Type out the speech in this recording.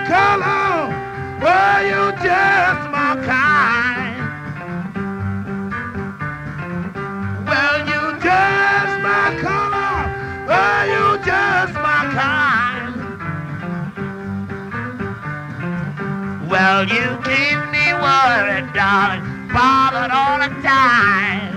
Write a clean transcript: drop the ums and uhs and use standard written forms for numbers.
color. Well, you just my kind. Well, you just my color. Well, you just my kind. Well, you keep me worried, darling, bothered all the time.